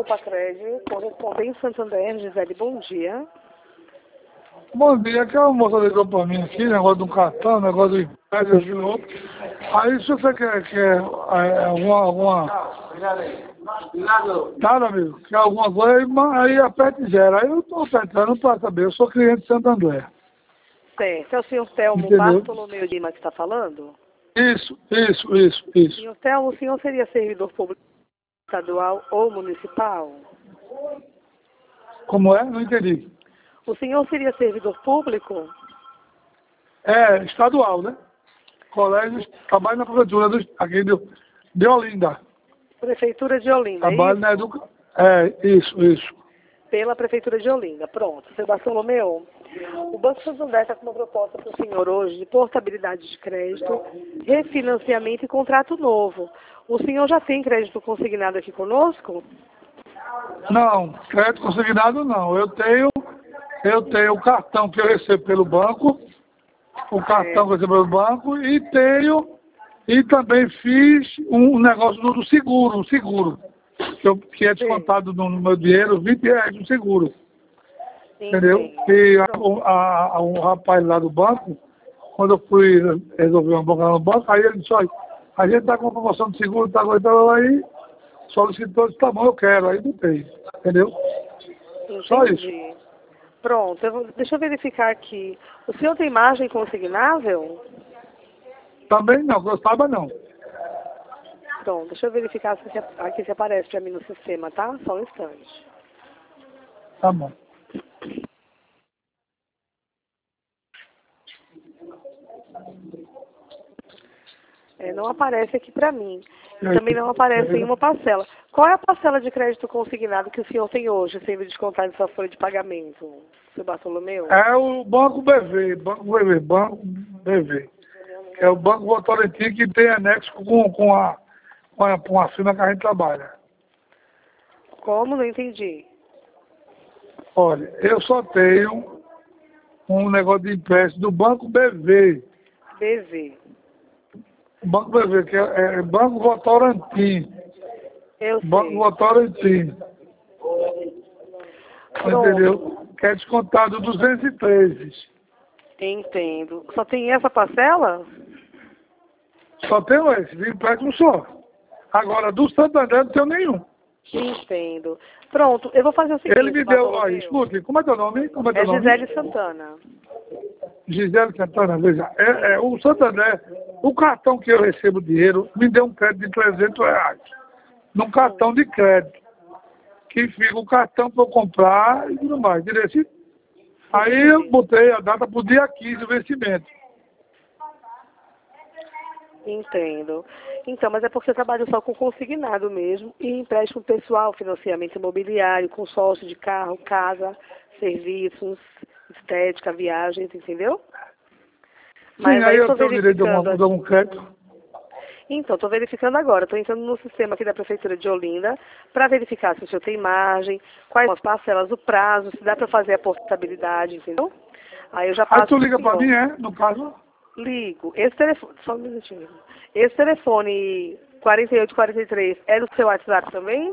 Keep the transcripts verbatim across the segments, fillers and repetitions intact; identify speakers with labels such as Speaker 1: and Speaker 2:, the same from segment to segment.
Speaker 1: Pacred, correspondente Santander, Gisele, bom dia.
Speaker 2: Bom dia, aquela moça ligou para mim aqui, negócio de um cartão, negócio de empréstimo, aquilo outro. Aí se você quer, quer é, alguma, alguma... Tá, meu amigo? Quer alguma coisa, aí aperte zero. Aí eu estou apertando para saber, eu sou cliente de Santo André.
Speaker 1: Certo, é o senhor Telmo
Speaker 2: Entendeu?
Speaker 1: Bartolomeu Lima que está falando?
Speaker 2: Isso, isso, isso, isso.
Speaker 1: Senhor Telmo, o senhor seria servidor público estadual ou municipal?
Speaker 2: Como é? Não entendi.
Speaker 1: O senhor seria servidor público?
Speaker 2: É estadual, né? Colégio, trabalho na prefeitura do, aqui de, de Olinda.
Speaker 1: Prefeitura de Olinda, é
Speaker 2: Trabalho
Speaker 1: isso?
Speaker 2: na educação. É, isso, isso.
Speaker 1: Pela Prefeitura de Olinda, pronto. Seu Bartolomeu, o Banco Santander está com uma proposta para o senhor hoje de portabilidade de crédito, refinanciamento e contrato novo. O senhor já tem crédito consignado aqui conosco?
Speaker 2: Não, crédito consignado não. Eu tenho, eu tenho o cartão que eu recebo pelo banco, o cartão que eu recebo pelo banco, e tenho, e também fiz um negócio do, do seguro, um seguro, que, eu, que é descontado no, no meu dinheiro, vinte reais no seguro. Entendeu? E a, a, a, um rapaz lá do banco, quando eu fui resolver uma banca no banco, aí ele disse, olha, a gente está com uma promoção de seguro, está aguentando aí, solicitou, disse, tá bom, eu quero, aí não tem, entendeu?
Speaker 1: Entendi.
Speaker 2: Só isso.
Speaker 1: Pronto, eu vou, deixa eu verificar aqui. O senhor tem margem consignável?
Speaker 2: Também não, que eu saiba não.
Speaker 1: Pronto, deixa eu verificar se aqui se aparece para mim no sistema, tá? Só um instante.
Speaker 2: Tá bom.
Speaker 1: É, não aparece aqui para mim. Também não aparece em uma parcela. Qual é a parcela de crédito consignado que o senhor tem hoje, sendo descontado de sua folha de pagamento, seu Bartolomeu?
Speaker 2: É o Banco B V, Banco B V, Banco B V. Que é o Banco Votorantim que tem anexo com, com, a, com, a, com a firma que a gente trabalha.
Speaker 1: Como? Não entendi.
Speaker 2: Olha, eu só tenho um negócio de empréstimo do Banco B V.
Speaker 1: B V.
Speaker 2: Banco B V, que é, é Banco Votorantim.
Speaker 1: Eu
Speaker 2: Banco
Speaker 1: sei.
Speaker 2: Votorantim.
Speaker 1: Pronto.
Speaker 2: Entendeu? Que é descontado duzentos e treze.
Speaker 1: Entendo. Só tem essa parcela?
Speaker 2: Só tenho esse, de empréstimo só. Agora, do Santander não tenho nenhum.
Speaker 1: Entendo. Pronto, eu vou fazer o seguinte,
Speaker 2: Ele me deu,
Speaker 1: Bartolomeu.
Speaker 2: olha, escute, como é teu nome? Como é teu
Speaker 1: É
Speaker 2: nome?
Speaker 1: Gisele Santana.
Speaker 2: Gisele Santana, veja, é, é, o Santander, o cartão que eu recebo dinheiro, me deu um crédito de trezentos reais. Num cartão de crédito. Que fica o cartão para eu comprar e tudo mais, entendeu? Aí eu botei a data para o dia quinze do vencimento.
Speaker 1: Entendo. Então, mas é porque eu trabalho só com consignado mesmo e empréstimo pessoal, financiamento imobiliário, consórcio de carro, casa, serviços, estética, viagens, entendeu? Mas
Speaker 2: Sim, aí eu
Speaker 1: estou
Speaker 2: tenho o direito de
Speaker 1: verificando.
Speaker 2: algum, de algum crédito.
Speaker 1: Então, estou verificando agora. Estou entrando no sistema aqui da Prefeitura de Olinda para verificar se o senhor tem margem, quais são as parcelas, o prazo, se dá para fazer a portabilidade, entendeu? Aí eu já passo.
Speaker 2: Aí tu liga para mim, é? No caso?
Speaker 1: Ligo. Esse telefone, só um minutinho. Esse telefone quarenta e oito quarenta e três é do seu WhatsApp também?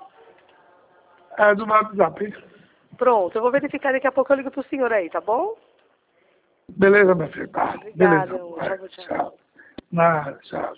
Speaker 2: É do meu WhatsApp.
Speaker 1: Pronto, eu vou verificar daqui a pouco, eu ligo pro senhor aí, tá bom?
Speaker 2: Beleza, meu filho. Tá.
Speaker 1: Obrigada.
Speaker 2: Beleza.
Speaker 1: Tchau, tchau.
Speaker 2: Tchau. Nada, tchau.